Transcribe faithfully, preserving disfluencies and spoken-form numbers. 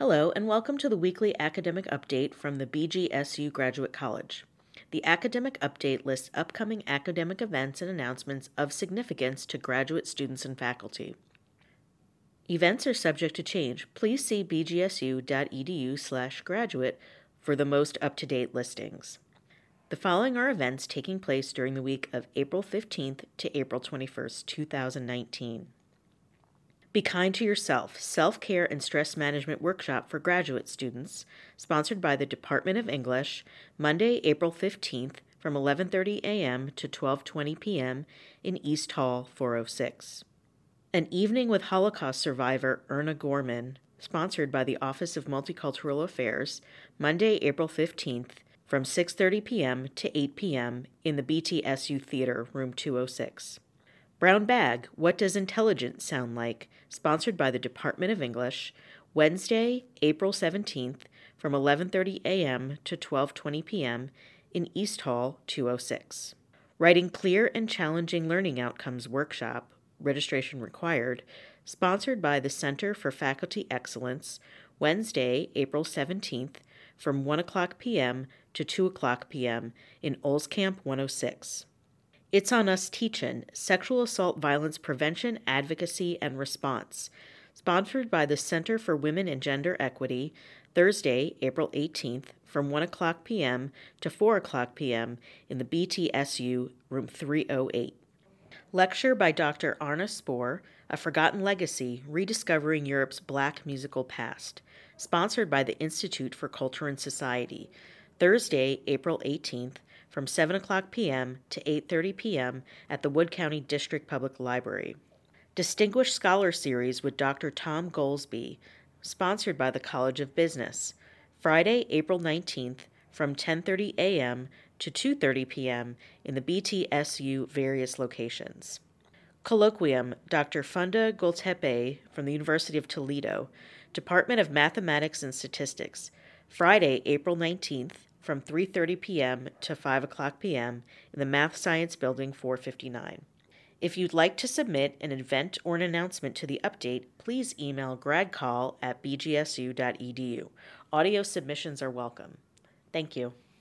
Hello, and welcome to the weekly academic update from the B G S U Graduate College. The academic update lists upcoming academic events and announcements of significance to graduate students and faculty. Events are subject to change. Please see bgsu.edu slash graduate for the most up-to-date listings. The following are events taking place during the week of April fifteenth to April twenty-first, two thousand nineteen. Be Kind to Yourself, Self-Care and Stress Management Workshop for Graduate Students, sponsored by the Department of English, Monday, April fifteenth, from eleven thirty a.m. to twelve twenty p.m. in East Hall four oh six. An Evening with Holocaust survivor Erna Gorman, sponsored by the Office of Multicultural Affairs, Monday, April fifteenth, from six thirty p.m. to eight p.m. in the B T S U Theater, room two oh six. Brown Bag, What Does Intelligent Sound Like?, sponsored by the Department of English, Wednesday, April seventeenth, from eleven thirty a.m. to twelve twenty p.m. in East Hall two oh six. Writing Clear and Challenging Learning Outcomes Workshop, registration required, sponsored by the Center for Faculty Excellence, Wednesday, April seventeenth, from one o'clock p.m. to two o'clock p.m. in Olds Camp one oh six. It's on Us Teachin', Sexual Assault Violence Prevention, Advocacy, and Response, sponsored by the Center for Women and Gender Equity, Thursday, April eighteenth, from one o'clock p.m. to four o'clock p.m. in the B T S U, room three oh eight. Lecture by Doctor Arne Spoor, A Forgotten Legacy, Rediscovering Europe's Black Musical Past, sponsored by the Institute for Culture and Society, Thursday, April eighteenth, from seven o'clock p.m. to eight thirty p.m. at the Wood County District Public Library. Distinguished Scholar Series with Doctor Tom Goldsby, sponsored by the College of Business, Friday, April nineteenth, from ten thirty a.m. to two thirty p.m. in the B T S U various locations. Colloquium, Doctor Funda Goltepe from the University of Toledo, Department of Mathematics and Statistics, Friday, April nineteenth, from three thirty p.m. to five o'clock p.m. in the Math Science Building four fifty-nine. If you'd like to submit an event or an announcement to the update, please email gradcall at bgsu.edu. Audio submissions are welcome. Thank you.